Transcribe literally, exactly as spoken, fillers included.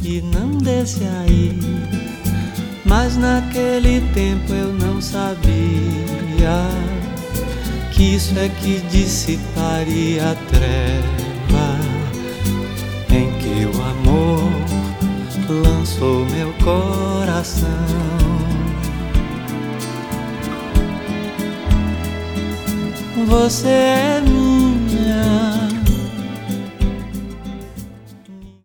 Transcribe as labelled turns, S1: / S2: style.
S1: e não desce aí. Mas naquele tempo eu não sabia que isso é que dissiparia a treva em que o amor lançou meu coração. Você é